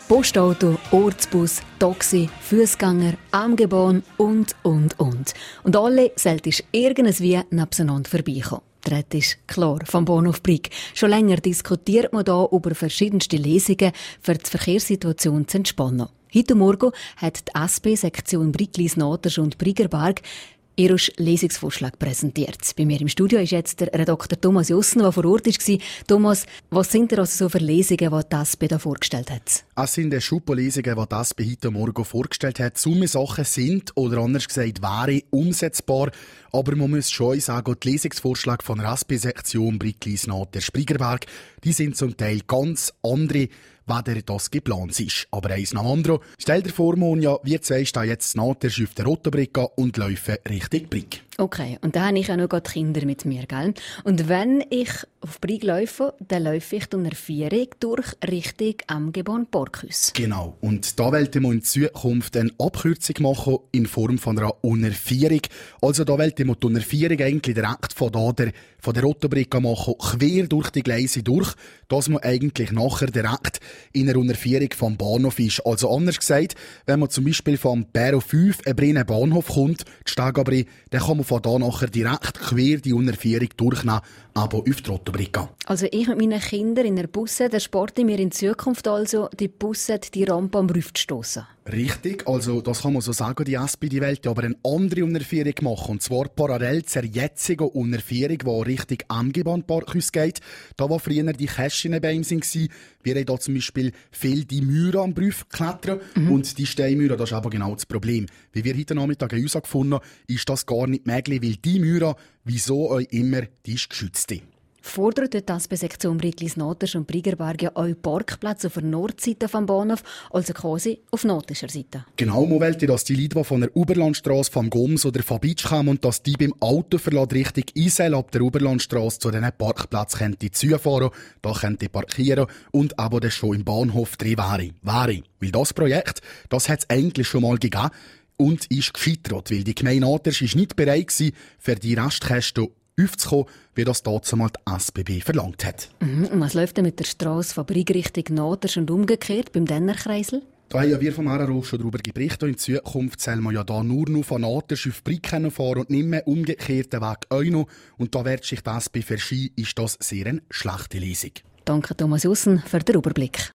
Postauto, Ortsbus, Taxi, Fußgänger, Armgebahn und. Und alle sollten irgendwie nebeneinander vorbeikommen. Der Rede ist klar vom Bahnhof Brig. Schon länger diskutiert man hier über verschiedenste Lösungen, für die Verkehrssituation zu entspannen. Heute Morgen hat die SP-Sektion Briglis-Nadersch und Brigerberg ihren Lesungsvorschlag präsentiert. Bei mir im Studio ist jetzt der Dr. Thomas Jussen, der vor Ort war. Thomas, was sind also so für Lesungen, die die SP da vorgestellt hat? Es sind Schuppenlesungen, die die SP heute Morgen vorgestellt hat. Summe Sachen sind, oder anders gesagt, wären umsetzbar. Aber man muss schon sagen, die Lesungsvorschläge von der SP-Sektion Briglis-Nadersch Brigerberg, die sind zum Teil ganz andere, weder das geplant ist. Aber eins nach dem anderen. Stell dir vor, Monja, wir zwei stehen jetzt Nadersch auf der Rotobrücke und laufen Richtung Brig. Okay, und da habe ich auch noch die Kinder mit mir, gell? Und wenn ich auf Brig laufe, dann laufe ich durch eine Vierung durch Richtung Amgebahn-Parkhaus. Genau, und da wollten wir in Zukunft eine Abkürzung machen in Form von einer Untervierung. Also da wollten wir die Untervierung eigentlich direkt von der Rotobrücke machen, quer durch die Gleise durch, dass man eigentlich nachher direkt in einer Untervierung vom Bahnhof ist. Also anders gesagt, wenn man zum Beispiel vom Bahnhof 5 Brinnen Bahnhof kommt, die Stagabri, dann kann man von da nachher direkt quer die Untervierung durchnehmen, aber auf die Rotobrücke. Also ich mit meinen Kindern in der Busse, der sporte mir in Zukunft also, die Busse die Rampe am Rüff zu stossen. Richtig, also das kann man so sagen, die SP die wollte aber eine andere Untervierung machen, und zwar parallel zur jetzigen Untervierung, die Richtung Amgebahn-Parkhaus geht. Da wo früher die Kästchenbeine waren, wir haben da zum Beispiel viel die Mauer am Rüff klettern und die Steinmauer, das ist aber genau das Problem. Wie wir heute Nachmittag herausgefunden haben, ist das gar nicht möglich, weil die Mauer, wieso auch immer, die ist geschützt. Fordert die SP-Sektion Briglis-Nadersch und Brigerberg ja auch Parkplätze auf der Nordseite des Bahnhofs, also quasi auf nordischer Seite? Genau, man wollte, dass die Leute, die von der Oberlandstrasse, vom Goms oder von Bitsch kommen, und dass die beim Autoverlad Richtung Isel ab der Oberlandstrasse zu diesen Parkplätzen zufahren, da parkieren und aber dann schon im Bahnhof drin wäre. Weil das Projekt, das hat es eigentlich schon mal gegeben und ist gescheitert, weil die Gemeinde Nadersch ist nicht bereit gewesen, für die Restkästen aufzukommen, wie das damals die SBB verlangt hat. Und was läuft denn mit der Strasse von Brig Richtung Nadersch und umgekehrt beim Dennerkreisel? Da haben ja wir vom RRO schon darüber berichtet. In Zukunft soll man ja da nur noch von Nadersch auf Brig fahren und nicht mehr umgekehrt den Weg auch noch. Und da wird sich die SP verschieben, ist das sehr eine schlechte Lesung. Danke Thomas Jussen für den Überblick.